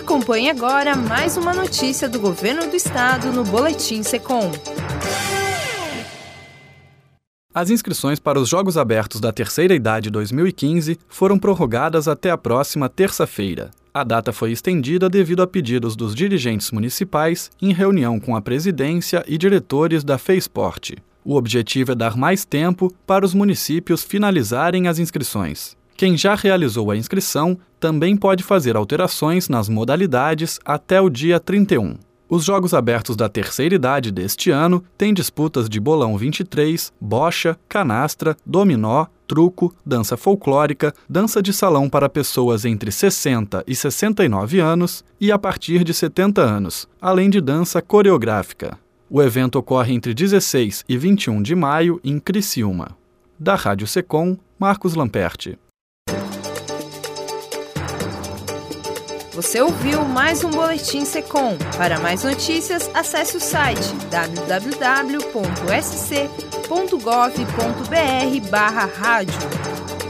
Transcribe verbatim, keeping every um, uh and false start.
Acompanhe agora mais uma notícia do Governo do Estado no Boletim Secom. As inscrições para os Jogos Abertos da Terceira Idade dois mil e quinze foram prorrogadas até a próxima terça-feira. A data foi estendida devido a pedidos dos dirigentes municipais em reunião com a presidência e diretores da FEISporte. O objetivo é dar mais tempo para os municípios finalizarem as inscrições. Quem já realizou a inscrição também pode fazer alterações nas modalidades até o dia trinta e um. Os Jogos Abertos da Terceira Idade deste ano têm disputas de bolão vinte e três, bocha, canastra, dominó, truco, dança folclórica, dança de salão para pessoas entre sessenta e sessenta e nove anos e a partir de setenta anos, além de dança coreográfica. O evento ocorre entre dezesseis e vinte e um de maio em Criciúma. Da Rádio Secom, Marcos Lamperti. Você ouviu mais um Boletim Secom. Para mais notícias, acesse o site w w w ponto s c ponto gov ponto b r barra rádio.